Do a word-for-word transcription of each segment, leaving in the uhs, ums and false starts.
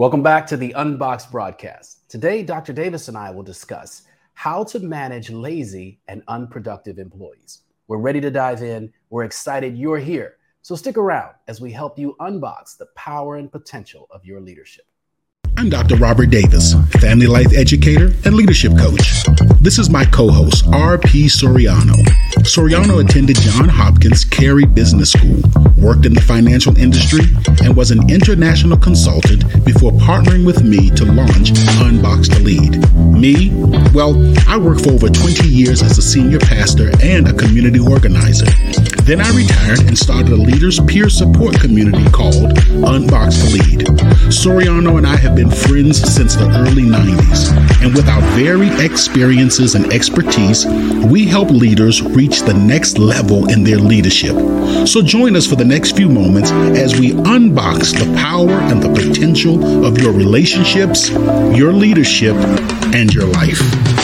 Welcome back to the Unboxed broadcast. Today, Doctor Davis and I will discuss how to manage lazy and unproductive employees. We're ready to dive in. We're excited you're here. So stick around as we help you unbox the power and potential of your leadership. I'm Doctor Robert Davis, family life educator and leadership coach. This is my co-host, R P Soriano. Soriano attended Johns Hopkins Carey Business School, worked in the financial industry, and was an international consultant before partnering with me to launch Unboxed to Lead. Me? Well, I worked for over twenty years as a senior pastor and a community organizer. Then I retired and started a leaders peer support community called Unboxed to Lead. Soriano and I have been friends since the early nineties, and with our varied experiences and expertise, we help leaders reach the next level in their leadership. So join us for the next few moments as we unbox the power and the potential of your relationships, your leadership, and your life.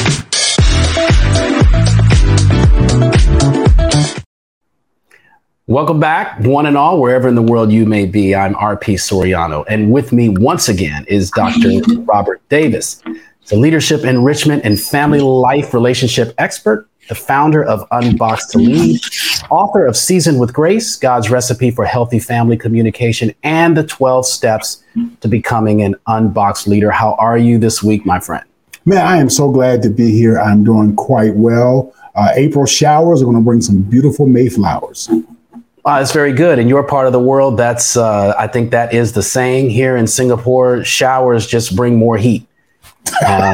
Welcome back, one and all, wherever in the world you may be. I'm R P Soriano, and with me once again is Doctor Robert Davis. He's a leadership enrichment and family life relationship expert, the founder of Unboxed to Lead, author of Seasoned with Grace, God's Recipe for Healthy Family Communication, and the twelve Steps to Becoming an Unboxed Leader. How are you this week, my friend? Man, I am so glad to be here. I'm doing quite well. Uh, April showers are going to bring some beautiful Mayflowers. Uh, it's very good. In your part of the world, that's uh, I think that is the saying. Here in Singapore, showers just bring more heat. Uh,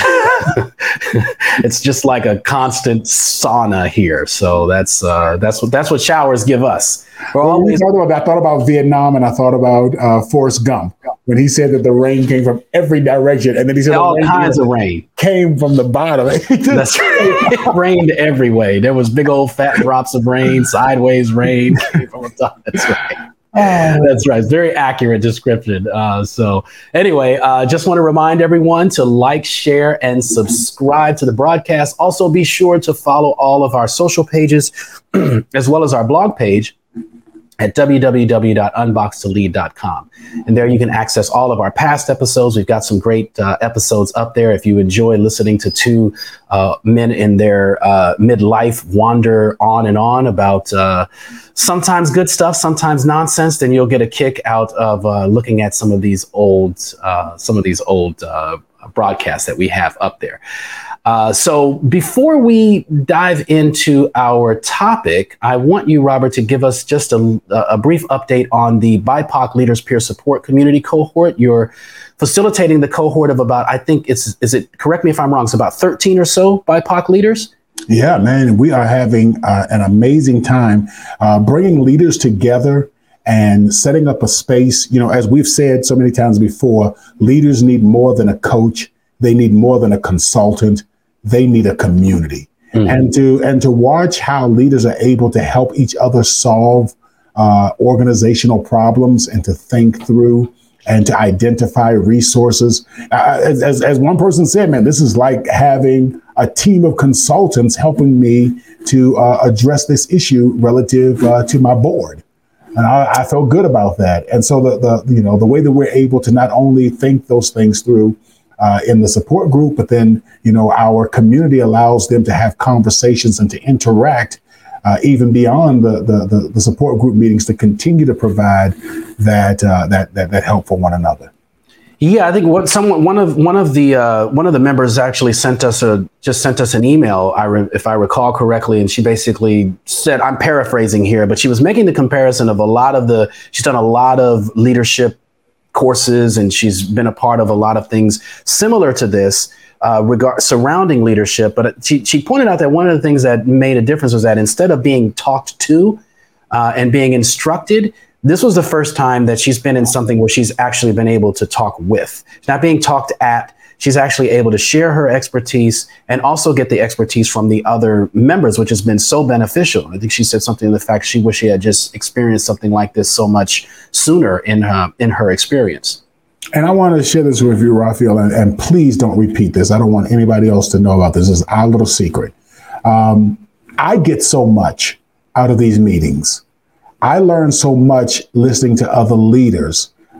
the, it's just like a constant sauna here. So that's uh, that's what that's what showers give us. Well, always- about, I thought about Vietnam, and I thought about uh, Forrest Gump when he said that the rain came from every direction, and then he said all kinds of rain came from the bottom. That's right. It rained every way. There was big old fat drops of rain, sideways rain came from the top. That's right. That's right. It's very accurate description. Uh, so anyway, uh, just want to remind everyone to like, share, and subscribe to the broadcast. Also, be sure to follow all of our social pages as well as our blog page at w w w dot unboxed to lead dot com. And there you can access all of our past episodes. We've got some great uh, episodes up there. If you enjoy listening to two uh, men in their uh, midlife wander on and on about uh, sometimes good stuff, sometimes nonsense, then you'll get a kick out of uh, looking at some of these old, uh, some of these old uh, broadcasts that we have up there. Uh, so before we dive into our topic, I want you, Robert, to give us just a, a brief update on the B I P O C Leaders Peer Support Community cohort. You're facilitating the cohort of about, I think it's, is it, correct me if I'm wrong, it's about thirteen or so B I P O C leaders? Yeah, man, we are having uh, an amazing time uh, bringing leaders together and setting up a space. You know, as we've said so many times before, leaders need more than a coach. They need more than a consultant. They need a community. Mm-hmm. And to and to watch how leaders are able to help each other solve uh, organizational problems and to think through and to identify resources. Uh, as, as, as one person said, man, this is like having a team of consultants helping me to uh, address this issue relative uh, to my board. And I, I felt good about that. And so the, the you know the way that we're able to not only think those things through Uh, in the support group, but then, you know, our community allows them to have conversations and to interact uh, even beyond the, the the the support group meetings to continue to provide that uh, that that that help for one another. Yeah, I think what someone one of one of the uh, one of the members actually sent us a just sent us an email, I re, if I recall correctly, and she basically said, I'm paraphrasing here, but she was making the comparison of a lot of the she's done a lot of leadership courses, and she's been a part of a lot of things similar to this uh, regard surrounding leadership. But she, she pointed out that one of the things that made a difference was that instead of being talked to uh, and being instructed, this was the first time that she's been in something where she's actually been able to talk with, she's not being talked at. She's actually able to share her expertise and also get the expertise from the other members, which has been so beneficial. I think she said something to the fact she wished she had just experienced something like this so much sooner in her, in her experience. And I want to share this with you, Raphael, and, and please don't repeat this. I don't want anybody else to know about this. This is our little secret. Um, I get so much out of these meetings. I learn so much listening to other leaders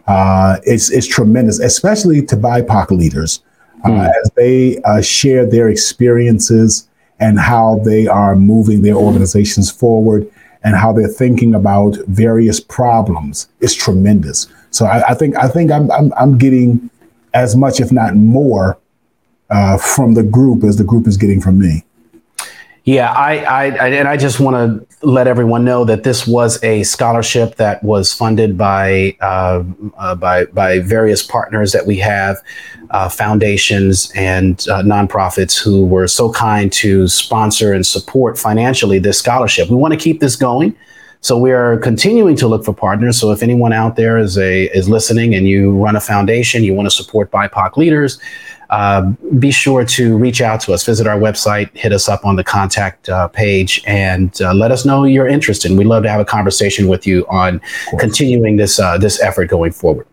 uh, it's, it's tremendous, especially to B I P O C leaders uh, mm. as they uh, share their experiences and how they are moving their organizations forward and how they're thinking about various problems. It's tremendous. So I, I think I think I'm, I'm I'm getting as much, if not more, uh, from the group as the group is getting from me. Yeah, I, I, I and I just want to let everyone know that this was a scholarship that was funded by uh, uh, by by various partners that we have, uh, foundations and uh, nonprofits who were so kind to sponsor and support financially this scholarship. We want to keep this going, so we are continuing to look for partners. So if anyone out there is a is listening and you run a foundation, you want to support B I P O C leaders, Uh, be sure to reach out to us, visit our website, hit us up on the contact uh, page, and uh, let us know you're interested. We'd love to have a conversation with you on continuing this uh, this effort going forward.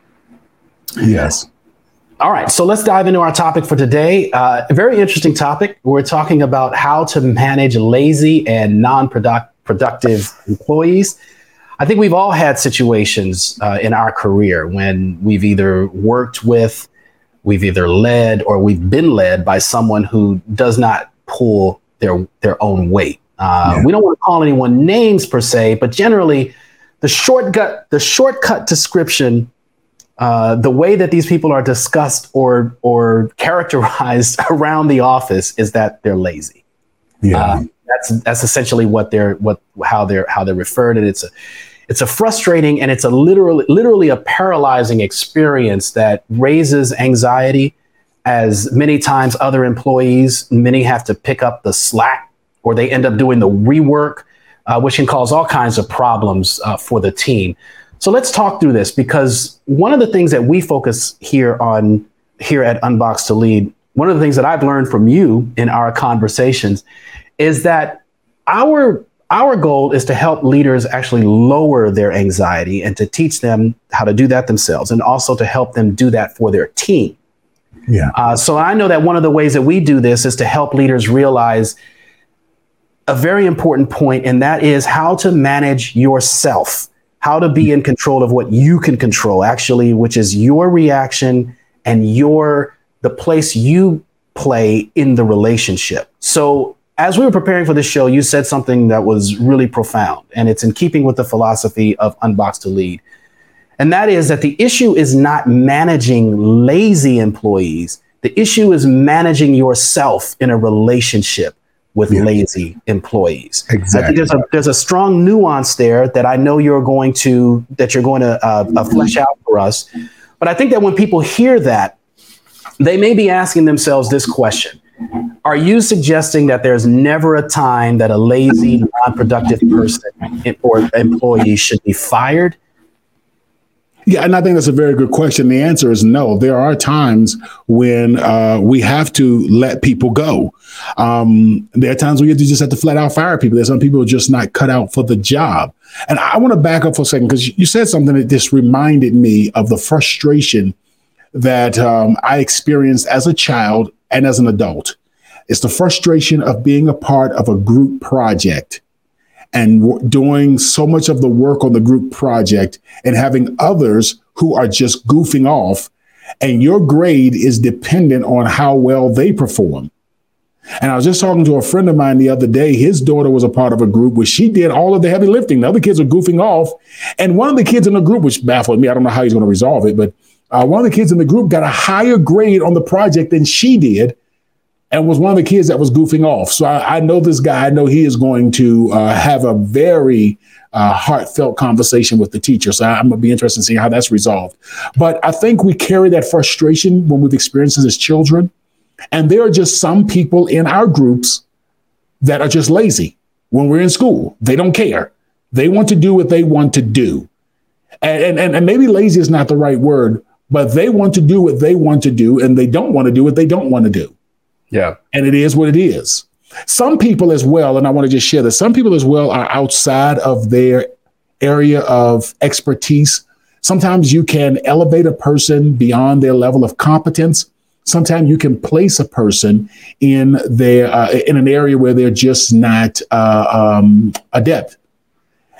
Yes. All right, so let's dive into our topic for today. Uh, a very interesting topic. We're talking about how to manage lazy and non-productive employees. I think we've all had situations uh, in our career when we've either worked with, we've either led or we've been led by someone who does not pull their their own weight. Uh, yeah. We don't want to call anyone names per se, but generally the shortcut the shortcut description, uh, the way that these people are discussed or or characterized around the office is that they're lazy. Yeah, uh, that's that's essentially what they're what how they're how they're referred, and it's a It's a frustrating and it's a literally, literally a paralyzing experience that raises anxiety, as many times other employees, many have to pick up the slack or they end up doing the rework, uh, which can cause all kinds of problems uh, for the team. So let's talk through this, because one of the things that we focus here on here at Unbox to Lead, one of the things that I've learned from you in our conversations is that our Our goal is to help leaders actually lower their anxiety and to teach them how to do that themselves, and also to help them do that for their team. Yeah. Uh, so I know that one of the ways that we do this is to help leaders realize a very important point, and that is how to manage yourself, how to be in control of what you can control, actually, which is your reaction and your the place you play in the relationship. So as we were preparing for this show, you said something that was really profound, and it's in keeping with the philosophy of Unbox to Lead. And that is that the issue is not managing lazy employees. The issue is managing yourself in a relationship with yeah. lazy employees. Exactly. I think there's a there's a strong nuance there that I know you're going to that you're going to uh, uh, flesh out for us. But I think that when people hear that, they may be asking themselves this question. Are you suggesting that there's never a time that a lazy, non-productive person or employee should be fired? Yeah, and I think that's a very good question. The answer is no. There are times when uh, we have to let people go. Um, there are times when you just have to flat out fire people. There's some people who are just not cut out for the job. And I want to back up for a second, because you said something that just reminded me of the frustration that um, I experienced as a child and as an adult. It's the frustration of being a part of a group project and w- doing so much of the work on the group project and having others who are just goofing off, and your grade is dependent on how well they perform. And I was just talking to a friend of mine the other day. His daughter was a part of a group where she did all of the heavy lifting. The other kids are goofing off. And one of the kids in the group, which baffled me, I don't know how he's going to resolve it, but Uh, one of the kids in the group got a higher grade on the project than she did, and was one of the kids that was goofing off. So I, I know this guy. I know he is going to uh, have a very uh, heartfelt conversation with the teacher. So I'm going to be interested in seeing how that's resolved. But I think we carry that frustration when we've experienced it as children. And there are just some people in our groups that are just lazy when we're in school. They don't care. They want to do what they want to do. And, and, and maybe lazy is not the right word, but they want to do what they want to do, and they don't want to do what they don't want to do. Yeah. And it is what it is. Some people as well, and I want to just share this, some people as well are outside of their area of expertise. Sometimes you can elevate a person beyond their level of competence. Sometimes you can place a person in their uh, in an area where they're just not uh, um, adept.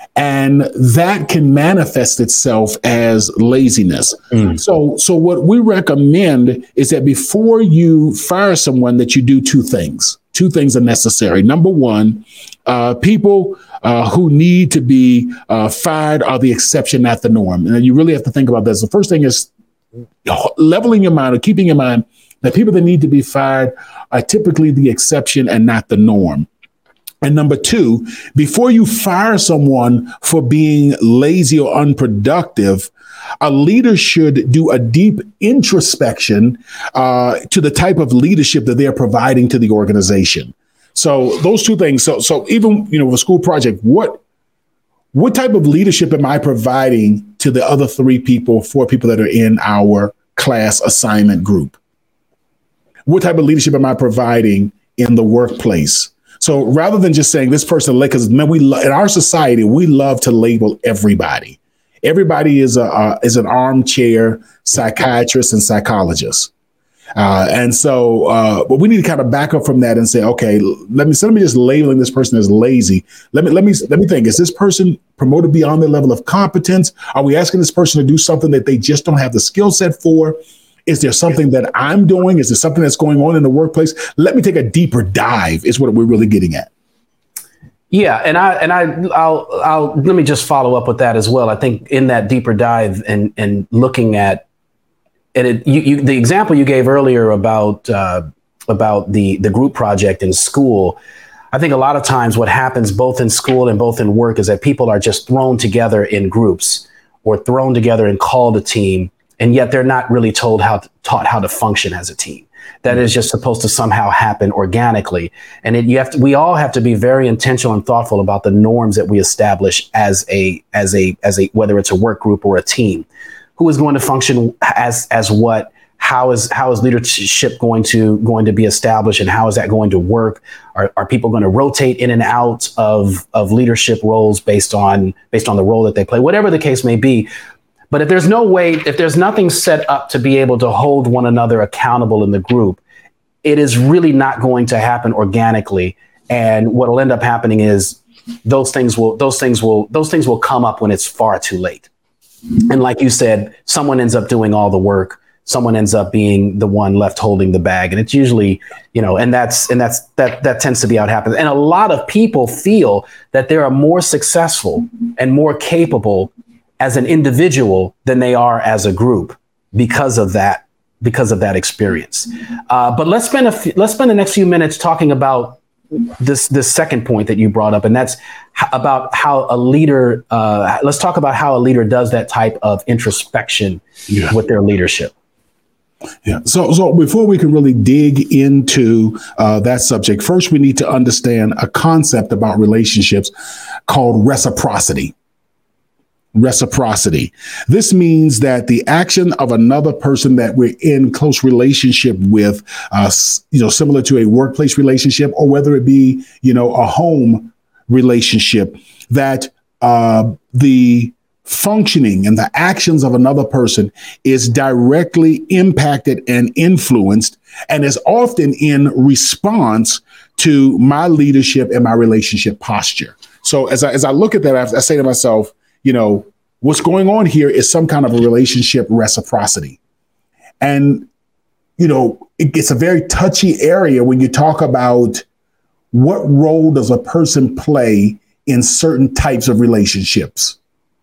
And that can manifest itself as laziness. Mm. So, so what we recommend is that before you fire someone, that you do two things. Two things are necessary. Number one, uh, people uh, who need to be uh, fired are the exception, not the norm. And you really have to think about this. The first thing is leveling your mind or keeping in mind that people that need to be fired are typically the exception and not the norm. And number two, before you fire someone for being lazy or unproductive, a leader should do a deep introspection uh, to the type of leadership that they're providing to the organization. So those two things. So, so even, you know, with a school project, what what type of leadership am I providing to the other three people, four people that are in our class assignment group? What type of leadership am I providing in the workplace? So rather than just saying this person, because man, we lo- in our society, we love to label everybody. Everybody is a uh, is an armchair psychiatrist and psychologist, uh, and so uh, but we need to kind of back up from that and say, okay, let me so let me just labeling this person as lazy. Let me let me let me think: is this person promoted beyond their level of competence? Are we asking this person to do something that they just don't have the skill set for? Is there something that I'm doing? Is there something that's going on in the workplace? Let me take a deeper dive is what we're really getting at. Yeah. And I, and I, I'll, I'll, let me just follow up with that as well. I think in that deeper dive and, and looking at, and it, you, you, the example you gave earlier about, uh, about the, the group project in school, I think a lot of times what happens both in school and both in work is that people are just thrown together in groups or thrown together and called a team. And yet they're not really told how to, taught how to function as a team. That is just supposed to somehow happen organically. And it, you have to, we all have to be very intentional and thoughtful about the norms that we establish as a, as a, as a, whether it's a work group or a team. Who is going to function as, as what? How is, how is leadership going to, going to be established, and how is that going to work? Are, are people going to rotate in and out of, of leadership roles based on, based on the role that they play? Whatever the case may be. But if there's no way, if there's nothing set up to be able to hold one another accountable in the group, it is really not going to happen organically. And what will end up happening is those things will, those things will, those things will come up when it's far too late. And like you said, someone ends up doing all the work. Someone ends up being the one left holding the bag. And it's usually, you know, and that's, and that's, that, that tends to be how it happens. And a lot of people feel that they are more successful and more capable as an individual than they are as a group because of that, because of that experience. Uh, but let's spend a f- let's spend the next few minutes talking about this this second point that you brought up, and that's h- about how a leader. Uh, let's talk about how a leader does that type of introspection yeah. with their leadership. Yeah. So, so before we can really dig into uh, that subject, first we need to understand a concept about relationships called reciprocity. Reciprocity. This means that the action of another person that we're in close relationship with, uh, you know, similar to a workplace relationship, or whether it be, you know, a home relationship, that uh, the functioning and the actions of another person is directly impacted and influenced, and is often in response to my leadership and my relationship posture. So as I, as I look at that, I, I say to myself, you know, what's going on here is some kind of a relationship reciprocity. And, you know, it, it's a very touchy area when you talk about what role does a person play in certain types of relationships,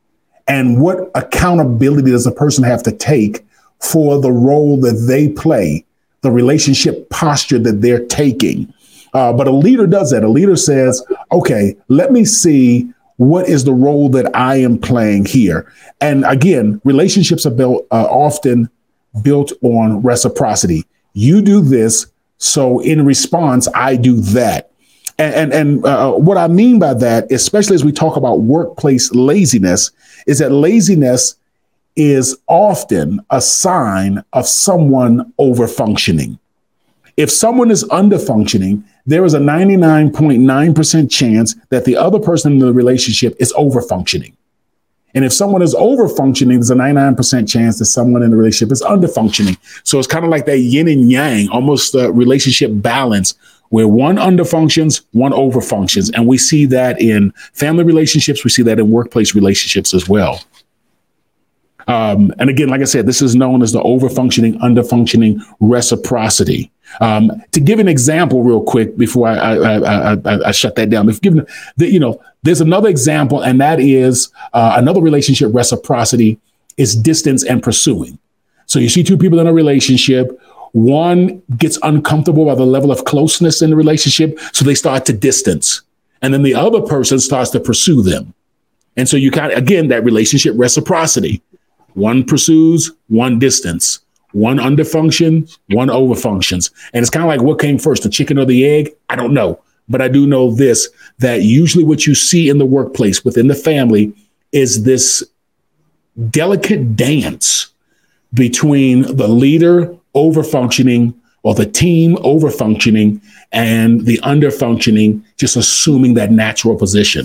and what accountability does a person have to take for the role that they play, the relationship posture that they're taking. Uh, but a leader does that. A leader says, okay, let me see what is the role that I am playing here? And again, relationships are built uh, often built on reciprocity. You do this, so in response, I do that. And and, and uh, what I mean by that, especially as we talk about workplace laziness, is that laziness is often a sign of someone over-functioning. If someone is under-functioning, there is a ninety-nine point nine percent chance that the other person in the relationship is over-functioning. And if someone is over-functioning, there's a ninety-nine percent chance that someone in the relationship is under-functioning. So it's kind of like that yin and yang, almost the relationship balance where one underfunctions, one overfunctions. And we see that in family relationships. We see that in workplace relationships as well. Um, and again, like I said, this is known as the overfunctioning, underfunctioning reciprocity. Um, to give an example real quick before I, I, I, I, I shut that down, if given the, you know, there's another example, and that is uh, another relationship reciprocity is distance and pursuing. So you see two people in a relationship, one gets uncomfortable by the level of closeness in the relationship, so they start to distance, and then the other person starts to pursue them. And so you kind of, again, that relationship reciprocity. One pursues, one distance, one underfunctions, one overfunctions. And it's kind of like, what came first, the chicken or the egg? I don't know. But I do know this, that usually what you see in the workplace, within the family, is this delicate dance between the leader overfunctioning or the team overfunctioning and the underfunctioning, just assuming that natural position.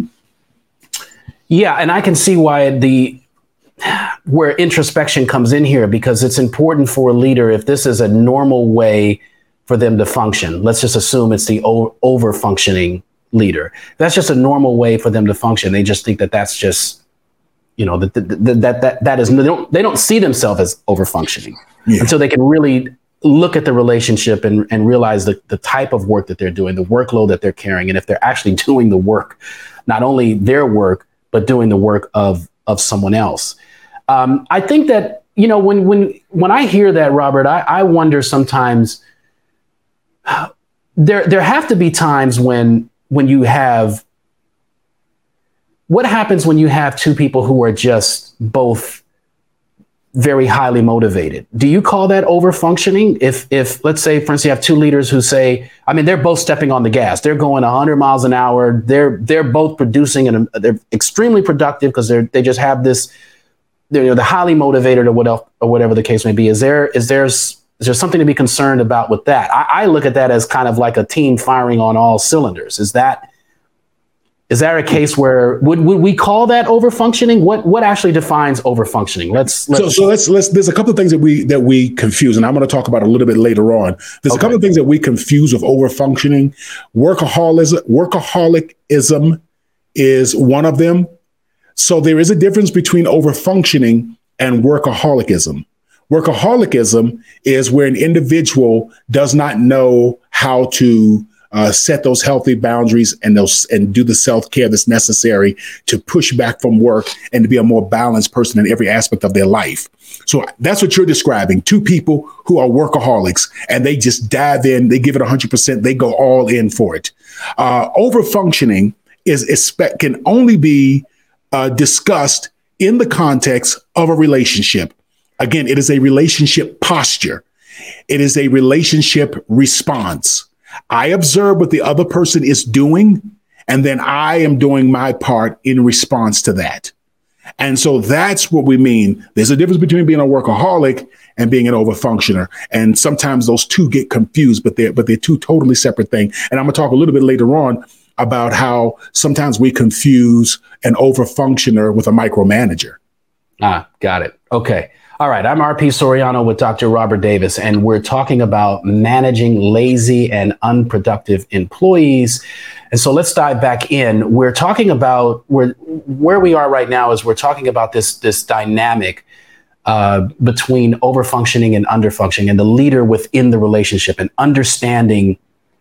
Yeah, and I can see why the where introspection comes in here, because it's important for a leader, if this is a normal way for them to function, let's just assume it's the o- over functioning leader. That's just a normal way for them to function. They just think that that's just, you know, that that that that, that is, they don't, they don't see themselves as over functioning yeah. until they can really look at the relationship and, and realize the, the type of work that they're doing, the workload that they're carrying. And if they're actually doing the work, not only their work, but doing the work of, of someone else. Um, I think that, you know, when when when I hear that, Robert, I, I wonder sometimes there there have to be times when when you have what happens when you have two people who are just both very highly motivated. Do you call that over functioning? If if let's say, for instance, you have two leaders who say, I mean, they're both stepping on the gas. They're going one hundred miles an hour. They're they're both producing and they're extremely productive because they're they just have this. You know, the highly motivated or whatever, or whatever the case may be. Is there is there is there something to be concerned about with that? I, I look at that as kind of like a team firing on all cylinders. Is that is that a case where would would we call that over functioning? What what actually defines over functioning? Let's, let's so so let's let's. There's a couple of things that we that we confuse, and I'm going to talk about a little bit later on. There's okay. a couple of things that we confuse with over functioning. Workaholism, workaholism is one of them. So there is a difference between overfunctioning and workaholicism. Workaholicism is where an individual does not know how to uh, set those healthy boundaries and those and do the self-care that's necessary to push back from work and to be a more balanced person in every aspect of their life. So that's what you're describing. Two people who are workaholics and they just dive in, they give it one hundred percent, they go all in for it. Uh, overfunctioning is, is can only be Uh, discussed in the context of a relationship. Again, it is a relationship posture. It is a relationship response. I observe what the other person is doing, and then I am doing my part in response to that. And so that's what we mean. There's a difference between being a workaholic and being an overfunctioner. And sometimes those two get confused, but they're, but they're two totally separate things. And I'm going to talk a little bit later on about how sometimes we confuse an overfunctioner with a micromanager. Ah, got it. Okay. All right. I'm R P Soriano with Doctor Robert Davis, and we're talking about managing lazy and unproductive employees. And so let's dive back in. We're talking about where where we are right now is we're talking about this, this dynamic uh, between overfunctioning and underfunctioning and the leader within the relationship and understanding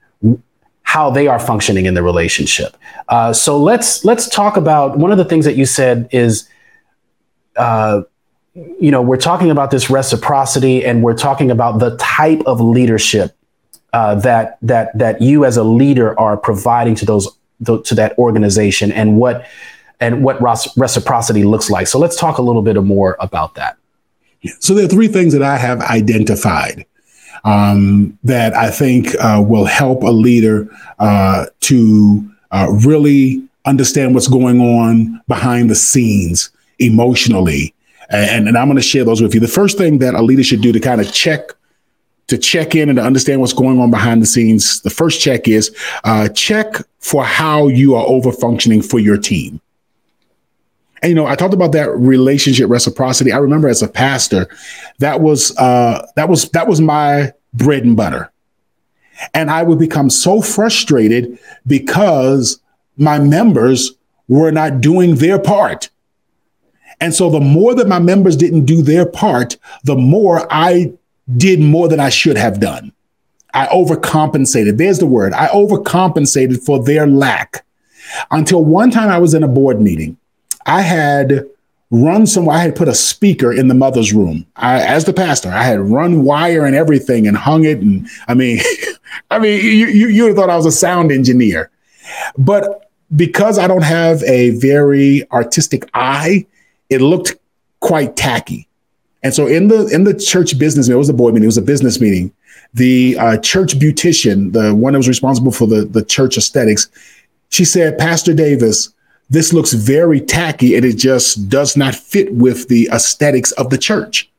how they are functioning in the relationship. Uh, so let's let's talk about one of the things that you said is, uh, you know, we're talking about this reciprocity, and we're talking about the type of leadership uh, that that that you as a leader are providing to those to that organization, and what and what reciprocity looks like. So let's talk a little bit more about that. So there are three things that I have identified Um, that I think uh, will help a leader uh, to uh, really understand what's going on behind the scenes emotionally. And, and I'm going to share those with you. The first thing that a leader should do to kind of check, to check in and to understand what's going on behind the scenes, the first check is uh, check for how you are over functioning for your team. And, you know, I talked about that relationship reciprocity. I remember as a pastor, that was uh, that was that was my bread and butter. And I would become so frustrated because my members were not doing their part. And so the more that my members didn't do their part, the more I did more than I should have done. I overcompensated. There's the word. I overcompensated for their lack. Until one time I was in a board meeting. I had run somewhere. I had put a speaker in the mother's room. I, as the pastor, I had run wire and everything and hung it. And I mean, I mean, you, you, you would have thought I was a sound engineer. But because I don't have a very artistic eye, it looked quite tacky. And so in the in the church business, it was a board meeting, it was a business meeting. The uh, church beautician, the one that was responsible for the, the church aesthetics, she said, Pastor Davis, this looks very tacky and it just does not fit with the aesthetics of the church.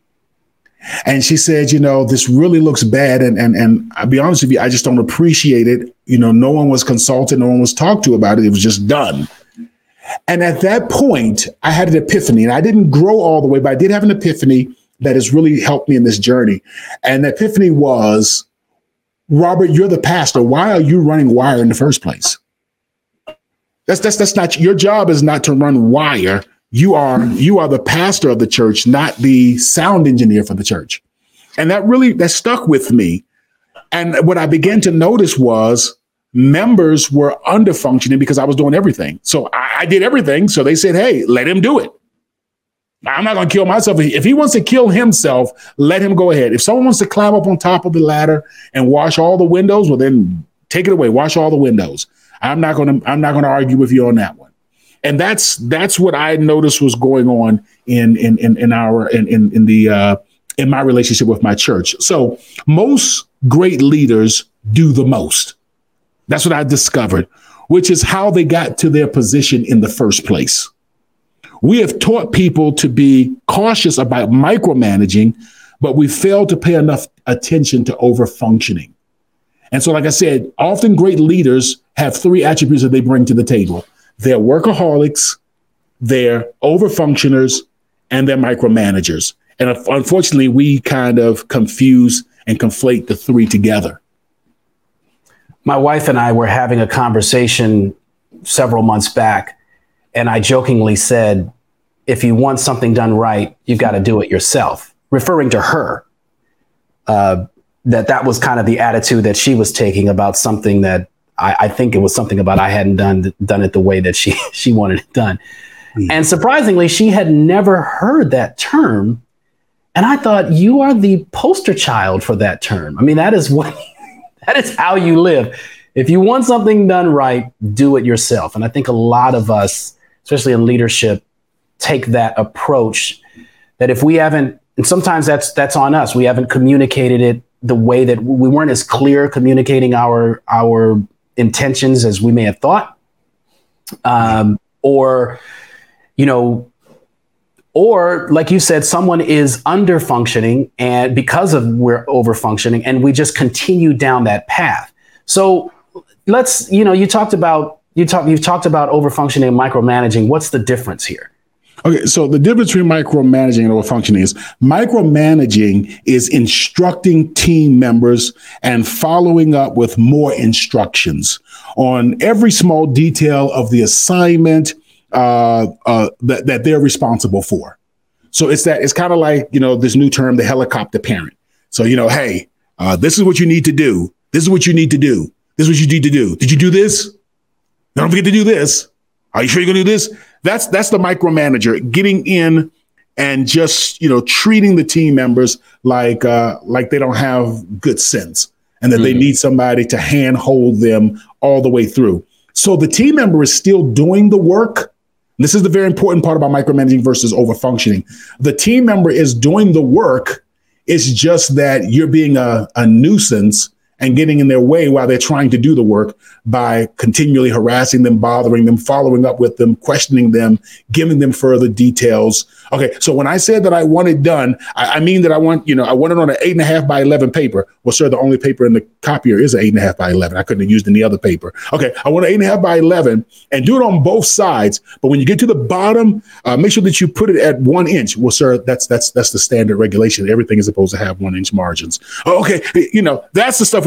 And she said, you know, this really looks bad. And, and, and I'll be honest with you, I just don't appreciate it. You know, no one was consulted, no one was talked to about it. It was just done. And at that point, I had an epiphany, and I didn't grow all the way, but I did have an epiphany that has really helped me in this journey. And the epiphany was, Robert, you're the pastor. Why are you running wire in the first place? That's that's that's not your job. Is not to run wire. You are you are the pastor of the church, not the sound engineer for the church. And that really that stuck with me. And what I began to notice was members were under functioning because I was doing everything. So I, I did everything. So they said, hey, let him do it. I'm not going to kill myself. If he wants to kill himself, let him go ahead. If someone wants to climb up on top of the ladder and wash all the windows, well, then take it away. Wash all the windows. I'm not going to I'm not going to argue with you on that one. And that's that's what I noticed was going on in in in, in our in in, in the uh, in my relationship with my church. So most great leaders do the most. That's what I discovered, which is how they got to their position in the first place. We have taught people to be cautious about micromanaging, but we fail to pay enough attention to overfunctioning. And so, like I said, often great leaders have three attributes that they bring to the table. They're workaholics, they're overfunctioners, and they're micromanagers. And unfortunately, we kind of confuse and conflate the three together. My wife and I were having a conversation several months back, and I jokingly said, if you want something done right, you've got to do it yourself, referring to her. Uh, that that was kind of the attitude that she was taking about something that I, I think it was something about I hadn't done done it the way that she she wanted it done. Mm. And surprisingly, she had never heard that term. And I thought, you are the poster child for that term. I mean, that is what that is how you live. If you want something done right, do it yourself. And I think a lot of us, especially in leadership, take that approach that if we haven't, and sometimes that's that's on us, we haven't communicated it the way that we weren't as clear communicating our our intentions as we may have thought, um, or, you know, or like you said, someone is under functioning and because of we're over functioning and we just continue down that path. So let's, you know, you talked about, you talk, you've talked about over functioning and micromanaging. What's the difference here? Okay, so the difference between micromanaging and overfunctioning is micromanaging is instructing team members and following up with more instructions on every small detail of the assignment uh, uh, that, that they're responsible for. So it's that it's kind of like, you know, this new term, the helicopter parent. So, you know, hey, uh, this is what you need to do. This is what you need to do. This is what you need to do. Did you do this? Don't forget to do this. Are you sure you're going to do this? That's that's the micromanager getting in and just, you know, treating the team members like uh, like they don't have good sense and that mm-hmm. they need somebody to handhold them all the way through. So the team member is still doing the work. This is the very important part about micromanaging versus overfunctioning. The team member is doing the work. It's just that you're being a, a nuisance and getting in their way while they're trying to do the work by continually harassing them, bothering them, following up with them, questioning them, giving them further details. Okay, so when I said that I want it done, I, I mean that I want, you know, I want it on an eight and a half by eleven paper. Well, sir, the only paper in the copier is an eight and a half by eleven. I couldn't have used any other paper. Okay, I want an eight and a half by eleven and do it on both sides. But when you get to the bottom, uh, make sure that you put it at one inch. Well, sir, that's that's that's the standard regulation. Everything is supposed to have one inch margins. Oh, okay, you know, that's the stuff we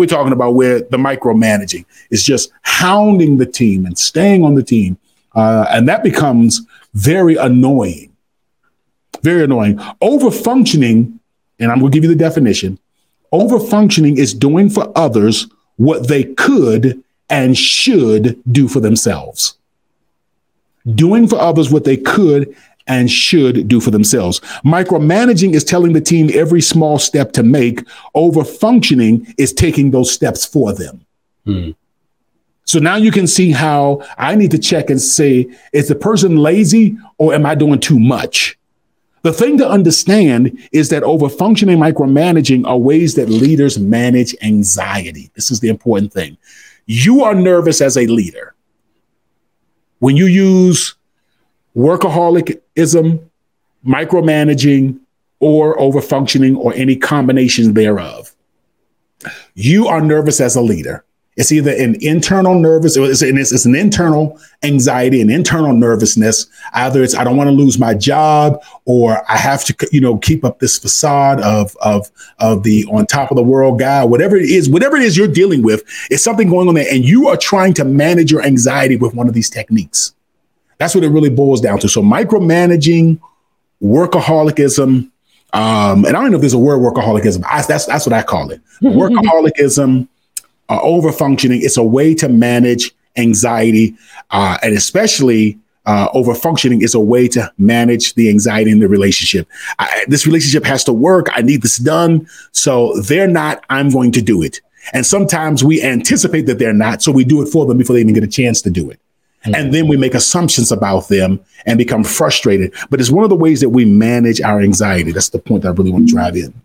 we're talking about where the micromanaging is just hounding the team and staying on the team. Uh, and that becomes very annoying, very annoying. Overfunctioning, and I'm going to give you the definition. Overfunctioning is doing for others what they could and should do for themselves. Doing for others what they could and should do for themselves. Micromanaging is telling the team every small step to make. Overfunctioning is taking those steps for them. Hmm. So now you can see how I need to check and say, is the person lazy or am I doing too much? The thing to understand is that overfunctioning, micromanaging are ways that leaders manage anxiety. This is the important thing. You are nervous as a leader when you use workaholicism, micromanaging, or overfunctioning, or any combination thereof. You are nervous as a leader. It's either an internal nervous, or it's, it's an internal anxiety, an internal nervousness. Either it's I don't want to lose my job, or I have to, you know, keep up this facade of of of the on top of the world guy. Whatever it is, whatever it is you're dealing with, it's something going on there, and you are trying to manage your anxiety with one of these techniques. That's what it really boils down to. So micromanaging, workaholicism, um, and I don't know if there's a word workaholicism. I, that's that's what I call it. Workaholicism. Uh, overfunctioning, it's a way to manage anxiety, uh, and especially uh, overfunctioning is a way to manage the anxiety in the relationship. I, this relationship has to work. I need this done. So they're not, I'm going to do it. And sometimes we anticipate that they're not. So we do it for them before they even get a chance to do it. Mm-hmm. And then we make assumptions about them and become frustrated. But it's one of the ways that we manage our anxiety. That's the point that I really want to drive in.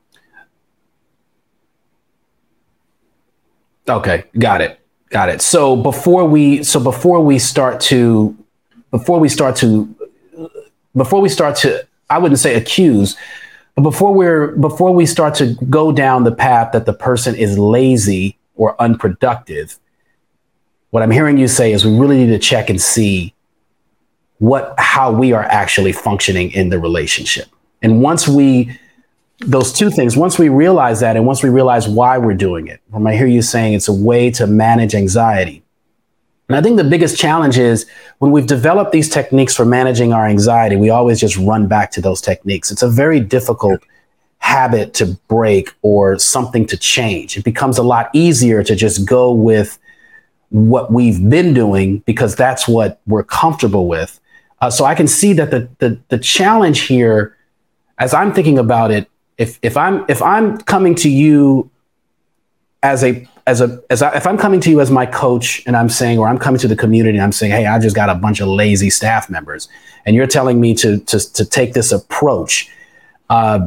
Okay, got it. Got it. So before we so before we start to before we start to before we start to I wouldn't say accuse, but before we're before we start to go down the path that the person is lazy or unproductive, what I'm hearing you say is we really need to check and see what how we are actually functioning in the relationship. And once we those two things, once we realize that, and once we realize why we're doing it, when I hear you saying it's a way to manage anxiety. And I think the biggest challenge is when we've developed these techniques for managing our anxiety, we always just run back to those techniques. It's a very difficult habit to break or something to change. It becomes a lot easier to just go with what we've been doing because that's what we're comfortable with. Uh, so I can see that the, the the challenge here, as I'm thinking about it, If if I'm if I'm coming to you as a as a as I, if I'm coming to you as my coach and I'm saying, or I'm coming to the community and I'm saying, hey, I just got a bunch of lazy staff members, and you're telling me to to to take this approach, uh,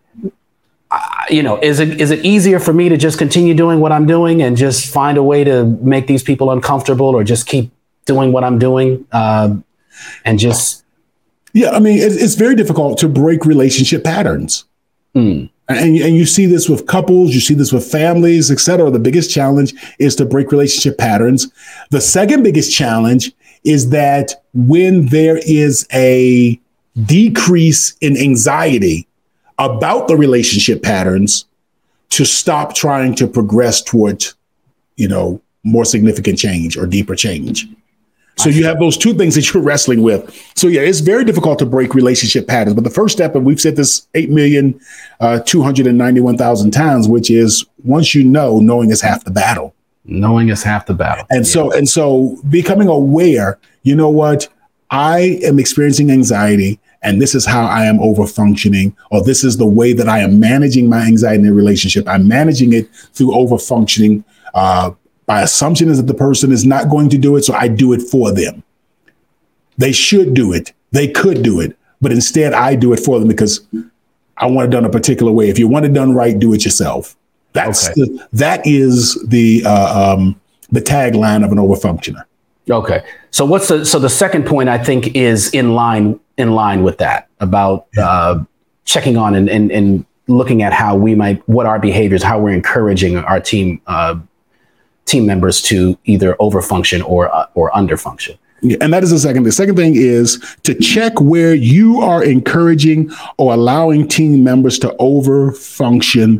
you know, is it is it easier for me to just continue doing what I'm doing and just find a way to make these people uncomfortable, or just keep doing what I'm doing, uh, and just yeah, I mean, it's, it's very difficult to break relationship patterns. Mm. And, and you see this with couples, you see this with families, et cetera. The biggest challenge is to break relationship patterns. The second biggest challenge is that when there is a decrease in anxiety about the relationship patterns, to stop trying to progress towards, you know, more significant change or deeper change. So you have those two things that you're wrestling with. So, yeah, it's very difficult to break relationship patterns. But the first step, and we've said this eight million two hundred ninety-one thousand times, which is once you know, knowing is half the battle. Knowing is half the battle. And yeah. so and so becoming aware, you know what, I am experiencing anxiety and this is how I am overfunctioning, or this is the way that I am managing my anxiety in a relationship. I'm managing it through overfunctioning. Uh, My assumption is that the person is not going to do it, so I do it for them. They should do it. They could do it, but instead I do it for them because I want it done a particular way. If you want it done right, do it yourself. That's okay. the, that is the uh, um, the tagline of an overfunctioner. Okay. So what's the so the second point I think is in line in line with that about uh, checking on and, and and looking at how we might what our behaviors, how we're encouraging our team. Uh, team members to either overfunction or uh, or underfunction. Yeah, and that is the second. The second thing is to check where you are encouraging or allowing team members to overfunction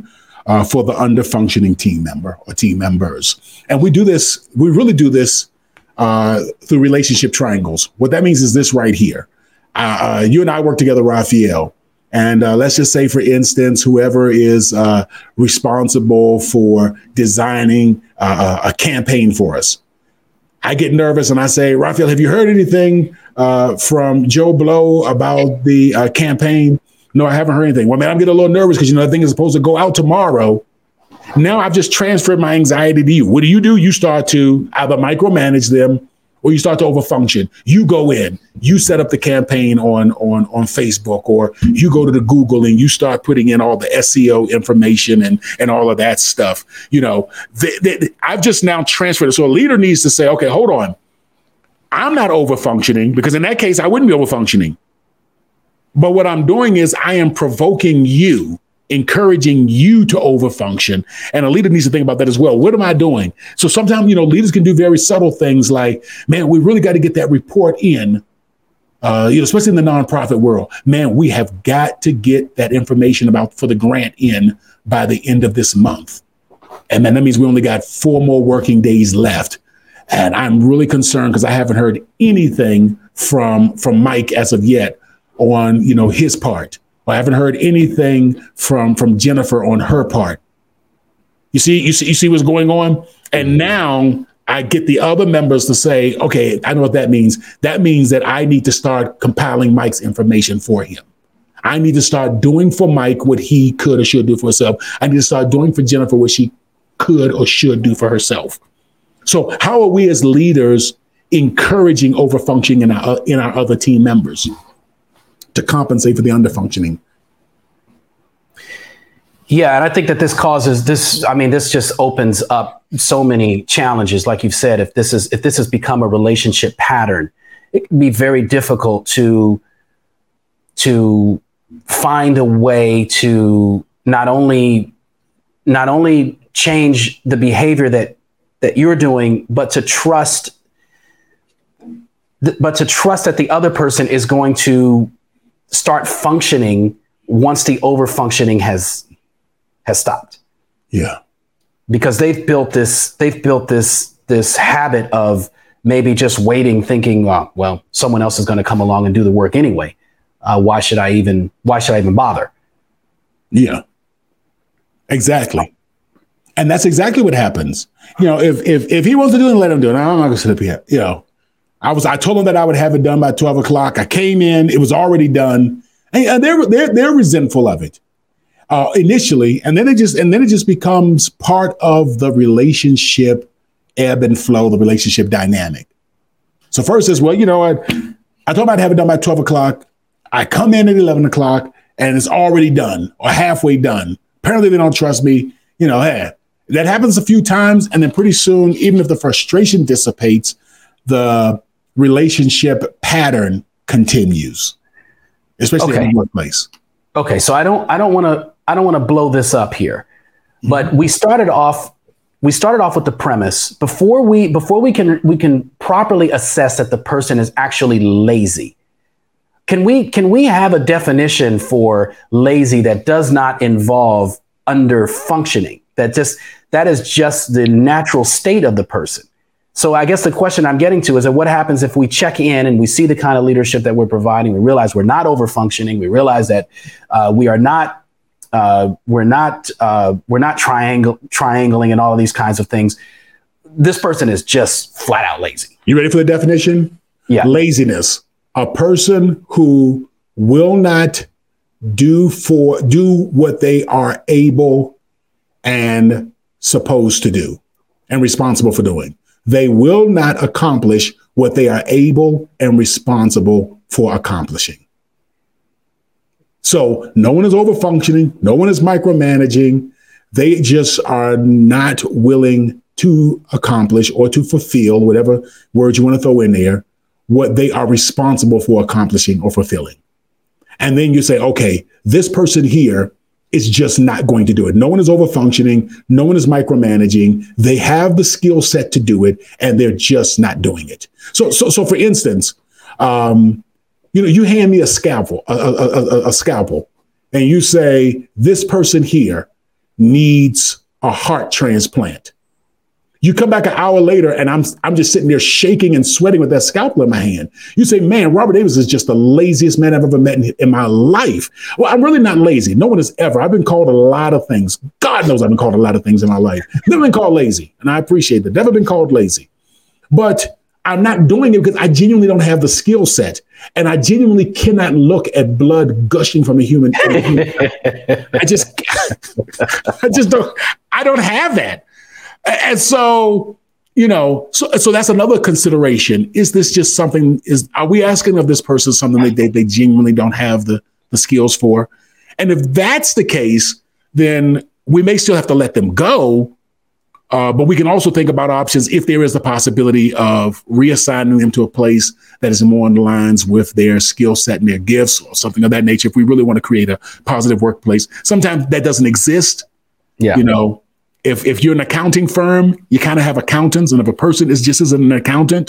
uh, for the under-functioning team member or team members. And we do this, we really do this uh, through relationship triangles. What that means is this right here. Uh, you and I work together, Raphael. And uh, let's just say, for instance, whoever is uh, responsible for designing uh, a campaign for us. I get nervous and I say, Raphael, have you heard anything uh, from Joe Blow about the uh, campaign? No, I haven't heard anything. Well, man, I'm getting a little nervous because, you know, the thing is supposed to go out tomorrow. Now I've just transferred my anxiety to you. What do you do? You start to either micromanage them or you start to overfunction. You go in, you set up the campaign on, on, on Facebook, or you go to the Google and you start putting in all the S E O information and, and all of that stuff. You know, they, they, I've just now transferred it. So a leader needs to say, okay, hold on. I'm not overfunctioning, because in that case, I wouldn't be overfunctioning. But what I'm doing is I am provoking you, encouraging you to overfunction. And a leader needs to think about that as well. What am I doing? So sometimes, you know, leaders can do very subtle things like, man, we really got to get that report in, uh, you know, especially in the nonprofit world. Man, we have got to get that information about for the grant in by the end of this month. And then that means we only got four more working days left. And I'm really concerned because I haven't heard anything from from Mike as of yet on, you know, his part. I haven't heard anything from from Jennifer on her part. You see, you see, you see what's going on? And now I get the other members to say, okay, I know what that means. That means that I need to start compiling Mike's information for him. I need to start doing for Mike what he could or should do for himself. I need to start doing for Jennifer what she could or should do for herself. So how are we as leaders encouraging overfunctioning in our, in our other team members to compensate for the underfunctioning? Yeah, and I think that this causes this. I mean, this just opens up so many challenges. Like you've said, if this is if this has become a relationship pattern, it can be very difficult to to find a way to not only not only change the behavior that that you're doing, but to trust, th- but to trust that the other person is going to start functioning once the overfunctioning has has stopped. Yeah. Because they've built this, they've built this, this habit of maybe just waiting, thinking, oh, well, someone else is going to come along and do the work anyway. Uh, why should I even, why should I even bother? Yeah, exactly. And that's exactly what happens. You know, if, if, if he wants to do it, let him do it. I'm not going to sit up here. You know, I was, I told him that I would have it done by twelve o'clock. I came in, it was already done. And they're, they're, they're resentful of it. Uh, initially, and then it just and then it just becomes part of the relationship ebb and flow, the relationship dynamic. So first is, well, you know what? I told them I'd have it done by twelve o'clock. I come in at eleven o'clock and it's already done or halfway done. Apparently they don't trust me. You know, hey, that happens a few times. And then pretty soon, even if the frustration dissipates, the relationship pattern continues, especially okay. in the workplace. Okay, so I don't I don't want to I don't want to blow this up here, but mm-hmm. we started off we started off with the premise before we before we can we can properly assess that the person is actually lazy. Can we can we have a definition for lazy that does not involve under functioning? That just that is just the natural state of the person. So I guess the question I'm getting to is that what happens if we check in and we see the kind of leadership that we're providing? We realize we're not over functioning. We realize that uh, we are not uh, we're not uh, we're not triangle triangling and all of these kinds of things. This person is just flat out lazy. You ready for the definition? Yeah. Laziness, a person who will not do for do what they are able and supposed to do and responsible for doing. They will not accomplish what they are able and responsible for accomplishing. So no one is overfunctioning. No one is micromanaging. They just are not willing to accomplish or to fulfill, whatever word you want to throw in there, what they are responsible for accomplishing or fulfilling. And then you say, okay, this person here is just not going to do it. No one is overfunctioning. No one is micromanaging. They have the skill set to do it, and they're just not doing it. So, so, so for instance, um, you know, you hand me a scalpel, a, a, a, a scalpel, and you say, this person here needs a heart transplant. You come back an hour later and I'm I'm just sitting there shaking and sweating with that scalpel in my hand. You say, man, Robert Davis is just the laziest man I've ever met in, in my life. Well, I'm really not lazy. No one has ever. I've been called a lot of things. God knows I've been called a lot of things in my life. Never been called lazy. And I appreciate that. Never been called lazy. But I'm not doing it because I genuinely don't have the skill set. And I genuinely cannot look at blood gushing from a human. From a human. I just, I just don't, I don't have that. And so, you know, so, so that's another consideration. Is this just something, is, are we asking of this person something that they, they genuinely don't have the, the skills for? And if that's the case, then we may still have to let them go. Uh, but we can also think about options if there is the possibility of reassigning them to a place that is more in lines with their skill set and their gifts or something of that nature. If we really want to create a positive workplace, sometimes that doesn't exist. Yeah. You know, if if you're an accounting firm, you kind of have accountants, and if a person is just as an accountant,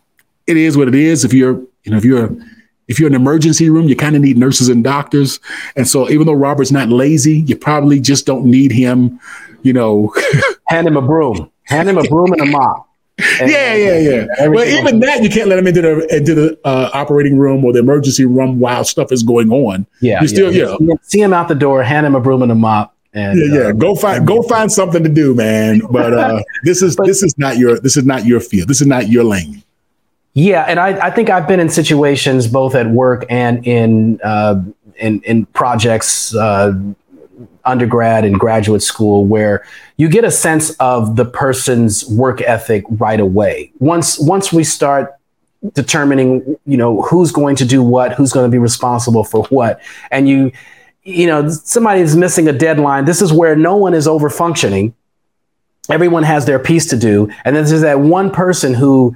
it is what it is. If you're, you know, if you're if you're in an emergency room, you kind of need nurses and doctors. And so even though Robert's not lazy, you probably just don't need him. You know, hand him a broom, hand him a broom and a mop. And, yeah, yeah, yeah. Well, even that, you can't let him into the into the uh, operating room or the emergency room while stuff is going on. Yeah, you still, yeah. You know, see him out the door, hand him a broom and a mop, and yeah, yeah. Uh, go find go find something to do, man. But uh, this is but, this is not your this is not your field. This is not your lane. Yeah, and I, I think I've been in situations both at work and in uh, in in projects. Uh, undergrad and graduate school where you get a sense of the person's work ethic right away. Once once we start determining, you know, who's going to do what, who's going to be responsible for what, and you, you know, somebody is missing a deadline. This is where no one is over functioning. Everyone has their piece to do. And then there's that one person who,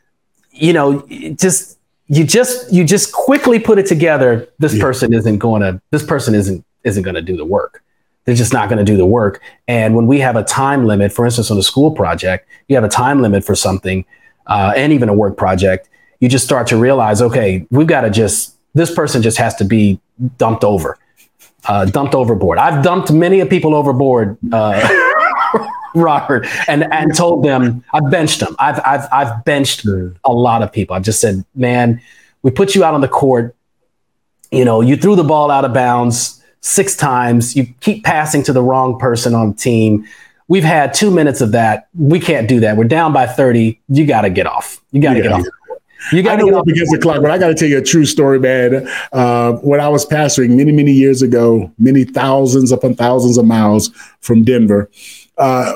you know, just you just you just quickly put it together. This yeah. person isn't going to this person isn't isn't going to do the work. They're just not going to do the work. And when we have a time limit, for instance, on a school project, you have a time limit for something, uh, and even a work project, you just start to realize, okay, we've got to just, this person just has to be dumped over, uh, dumped overboard. I've dumped many of people overboard, uh, Robert, and, and told them, I've benched them. I've, I've, I've benched a lot of people. I've just said, man, we put you out on the court. You know, you threw the ball out of bounds six times, you keep passing to the wrong person on the team. We've had two minutes of that. We can't do that. We're down by thirty. You got to get off. You got to yeah. get off. You got to get off against the clock, but I got to tell you a true story, man. Uh, when I was pastoring many, many years ago, many thousands upon thousands of miles from Denver, uh,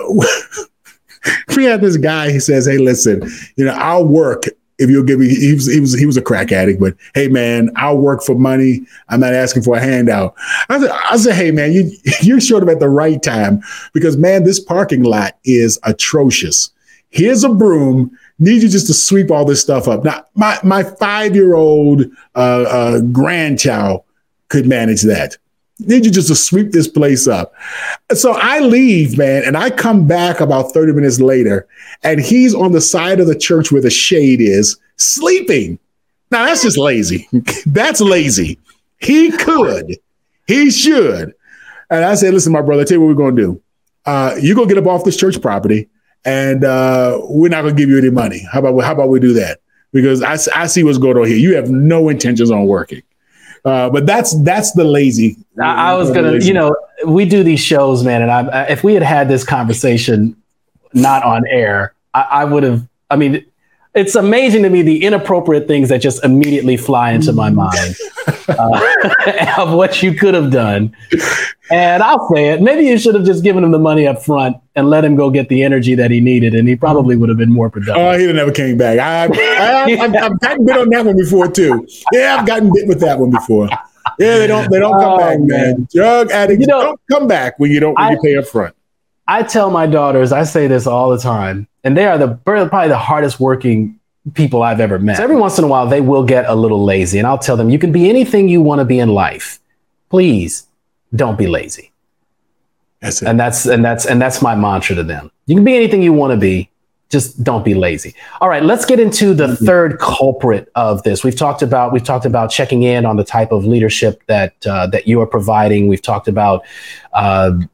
we had this guy, he says, hey, listen, you know, I'll work if you'll give me, he was, he was, he was a crack addict, but hey, man, I'll work for money. I'm not asking for a handout. I said, I said, hey, man, you, you showed up at the right time because, man, this parking lot is atrocious. Here's a broom. Need you just to sweep all this stuff up. Now, my, my five-year-old uh, uh, grandchild could manage that. Need you just to sweep this place up. So I leave, man, and I come back about thirty minutes later, and he's on the side of the church where the shade is, sleeping. Now, that's just lazy. That's lazy. He could. He should. And I said, listen, my brother, tell you what we're going to do. Uh, you're going to get up off this church property, and uh, we're not going to give you any money. How about, how about we do that? Because I, I see what's going on here. You have no intentions on working. Uh, but that's that's the lazy. I, I was gonna, lazy. you know, we do these shows, man, and I, if we had had this conversation not on air, I, I would have. I mean, it's amazing to me the inappropriate things that just immediately fly into my mind uh, of what you could have done. And I'll say it. Maybe you should have just given him the money up front and let him go get the energy that he needed, and he probably would have been more productive. Oh, he never came back. I, I, I, I've, I've gotten bit on that one before too. Yeah, I've gotten bit with that one before. Yeah, they don't. They don't come oh, back, man. man. Drug addicts you know, don't come back when you don't. When I, you pay up front. I tell my daughters, I say this all the time, and they are the probably the hardest working people I've ever met. So every once in a while, they will get a little lazy, and I'll tell them, you can be anything you want to be in life. Please don't be lazy. That's it. And that's and that's and that's my mantra to them. You can be anything you want to be. Just don't be lazy. All right, let's get into the mm-hmm. third culprit of this. We've talked about we've talked about checking in on the type of leadership that uh, that you are providing. We've talked about uh,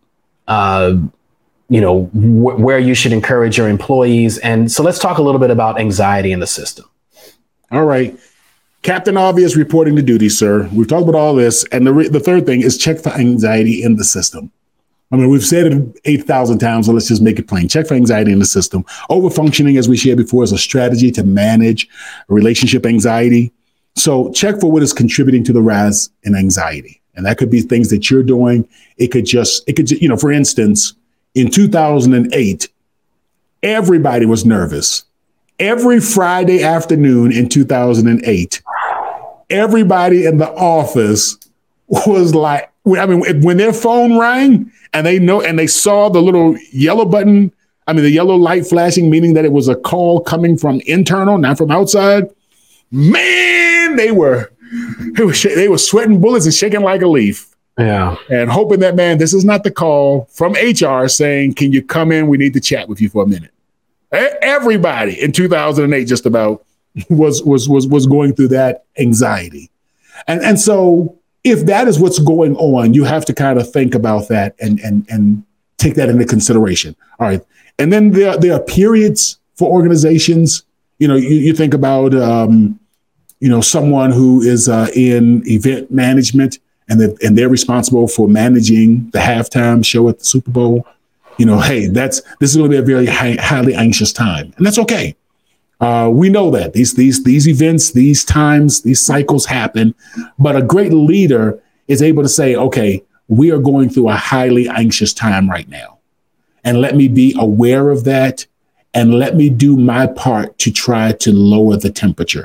uh, you know, wh- where you should encourage your employees. And so let's talk a little bit about anxiety in the system. All right. Captain Obvious reporting to duty, sir. We've talked about all this. And the, re- the third thing is check for anxiety in the system. I mean, we've said it eight thousand times, so let's just make it plain. Check for anxiety in the system. Overfunctioning, as we shared before, is a strategy to manage relationship anxiety. So check for what is contributing to the rise in anxiety. And that could be things that you're doing. It could just, it could, you know, for instance, in two thousand eight, everybody was nervous. Every Friday afternoon in two thousand eight, everybody in the office was like, I mean, when their phone rang and they know, and they saw the little yellow button, I mean, the yellow light flashing, meaning that it was a call coming from internal, not from outside. Man, they were, they were, they were sweating bullets and shaking like a leaf. Yeah. And hoping that, man, this is not the call from H R saying, can you come in? We need to chat with you for a minute. Everybody in two thousand eight just about was, was, was, was going through that anxiety. And, and so if that is what's going on, you have to kind of think about that and, and, and take that into consideration. All right. And then there, there are periods for organizations. You know, you, you think about, um, you know, someone who is uh, in event management and, the, and they're responsible for managing the halftime show at the Super Bowl. You know, hey, that's this is going to be a very high, highly anxious time. And that's OK. Uh, we know that these these these events, these times, these cycles happen. But a great leader is able to say, OK, we are going through a highly anxious time right now. And let me be aware of that. And let me do my part to try to lower the temperature.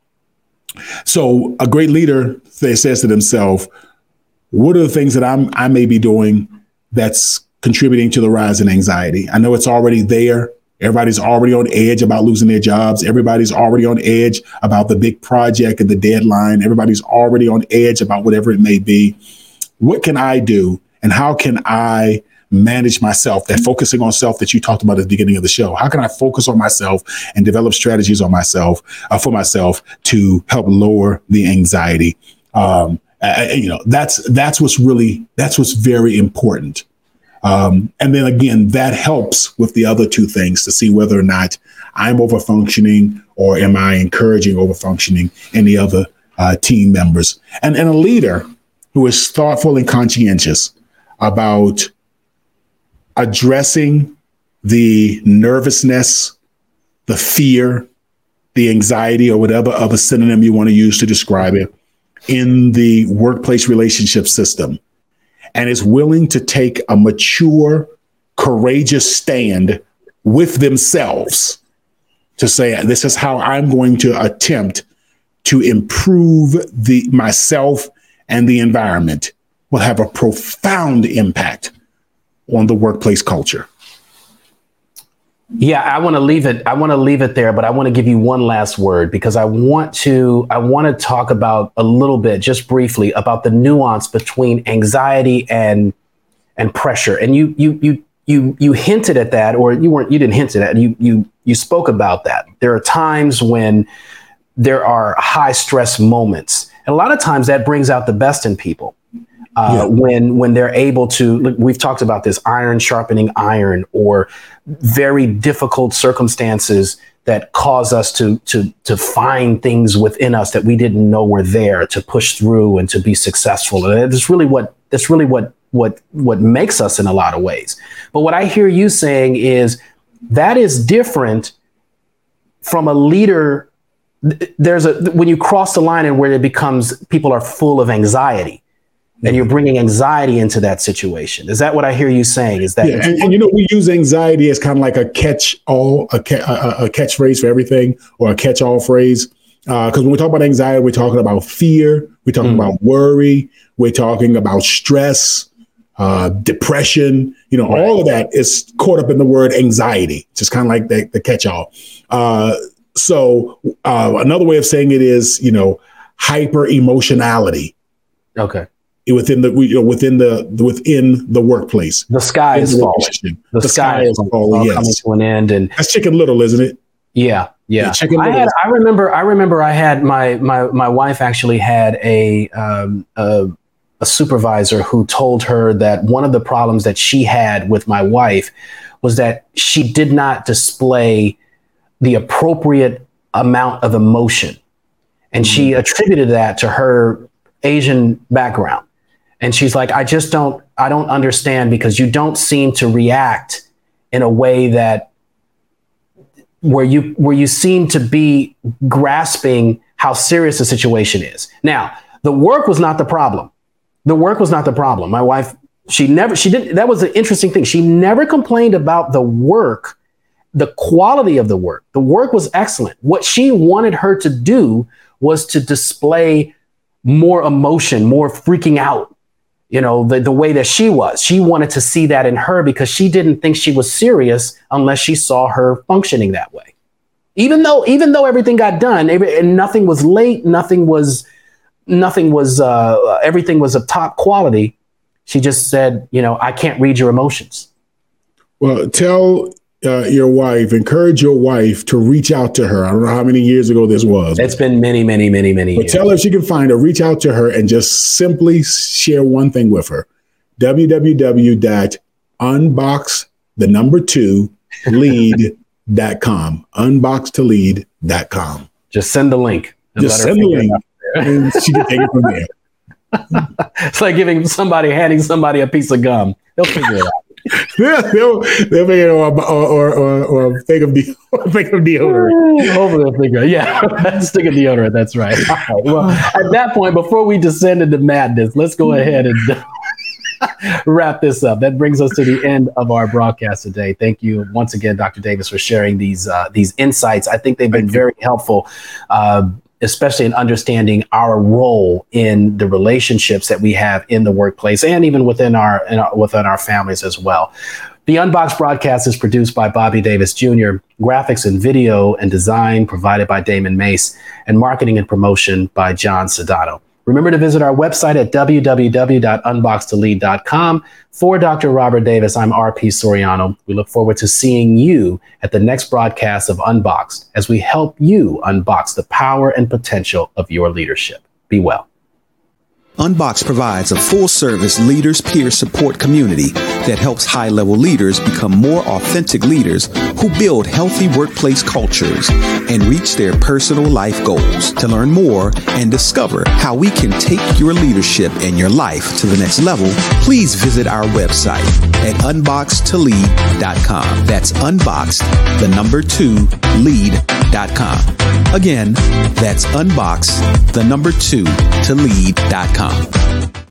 So a great leader says to themselves, what are the things that I'm I may be doing that's contributing to the rise in anxiety? I know it's already there. Everybody's already on edge about losing their jobs. Everybody's already on edge about the big project and the deadline. Everybody's already on edge about whatever it may be. What can I do? And how can I manage myself? That focusing on self that you talked about at the beginning of the show. How can I focus on myself and develop strategies on myself uh, for myself to help lower the anxiety? Um, I, you know, that's that's what's really that's what's very important. Um, and then again, that helps with the other two things to see whether or not I'm overfunctioning or am I encouraging overfunctioning in the other uh, team members. And, and a leader who is thoughtful and conscientious about addressing the nervousness, the fear, the anxiety, or whatever other synonym you want to use to describe it in the workplace relationship system, and is willing to take a mature, courageous stand with themselves to say, this is how I'm going to attempt to improve the myself and the environment, will have a profound impact on the workplace culture. Yeah, I want to leave it. I want to leave it there, but I want to give you one last word because I want to I want to talk about a little bit, just briefly, about the nuance between anxiety and and pressure. And you you you you you hinted at that, or you weren't you didn't hint at it. You you you spoke about that. There are times when there are high stress moments, and a lot of times that brings out the best in people. Uh, yeah. When when they're able to, look, we've talked about this, iron sharpening iron, or very difficult circumstances that cause us to to to find things within us that we didn't know were there, to push through and to be successful. And that's really what that's really what what what makes us in a lot of ways. But what I hear you saying is that is different from a leader. There's a when you cross the line and where it becomes people are full of anxiety. And you're bringing anxiety into that situation. Is that what I hear you saying? Is that? Yeah, and, and you know, we use anxiety as kind of like a catch-all, a, ca- a, a catchphrase for everything, or a catch-all phrase. Because uh, when we talk about anxiety, we're talking about fear, we're talking mm. about worry, we're talking about stress, uh, depression. You know, right. All of that is caught up in the word anxiety. Just kind of like the, the catch-all. Uh, so uh, another way of saying it is, you know, hyper emotionality. Okay. Within the you know within the within the workplace, the sky is falling. The, the sky, sky is falling. Yes. Coming to an end, and that's Chicken Little, isn't it? Yeah, yeah. yeah Chicken I Little. had. I remember. I remember. I had my my my wife actually had a um a a supervisor who told her that one of the problems that she had with my wife was that she did not display the appropriate amount of emotion. And mm-hmm. she attributed that to her Asian background. And she's like, I just don't, I don't understand, because you don't seem to react in a way that where you where you seem to be grasping how serious the situation is. Now, the work was not the problem. The work was not the problem. My wife, she never, she didn't, that was an interesting thing. She never complained about the work, the quality of the work. The work was excellent. What she wanted her to do was to display more emotion, more freaking out, you know, the, the way that she was. She wanted to see that in her because she didn't think she was serious unless she saw her functioning that way. Even though, even though everything got done and nothing was late, nothing was, nothing was, uh, everything was of top quality. She just said, you know, I can't read your emotions. Well, tell uh, your wife, encourage your wife to reach out to her. I don't know how many years ago this was. It's been many, many, many, many but years. Tell her if she can find her, reach out to her and just simply share one thing with her. w w w dot unbox the number two lead dot com. unbox to lead dot com. Just send the link. Just send the link. And she can take it from there. It's like giving somebody, handing somebody a piece of gum. They'll figure it out. they'll, they'll, they'll figure it out, or, or, or, or think of de- think of deodorant. Hopefully they'll figure it out. Yeah, stick of deodorant. That's right. All right. Well, at that point, before we descend into madness, let's go ahead and wrap this up. That brings us to the end of our broadcast today. Thank you once again, Doctor Davis, for sharing these uh, these insights. I think they've been very helpful, uh, especially in understanding our role in the relationships that we have in the workplace and even within our, in our within our families as well. The Unboxed broadcast is produced by Bobby Davis Junior Graphics and video and design provided by Damon Mace, and marketing and promotion by John Sedano. Remember to visit our website at w w w dot unbox to lead dot com. For Doctor Robert Davis, I'm R P Soriano. We look forward to seeing you at the next broadcast of Unboxed as we help you unbox the power and potential of your leadership. Be well. Unboxed provides a full-service leaders peer support community that helps high-level leaders become more authentic leaders who build healthy workplace cultures and reach their personal life goals. To learn more and discover how we can take your leadership and your life to the next level, please visit our website at unbox to lead dot com. That's unboxed, the number two, lead dot com. Again, that's unbox, the number two, to lead dot com.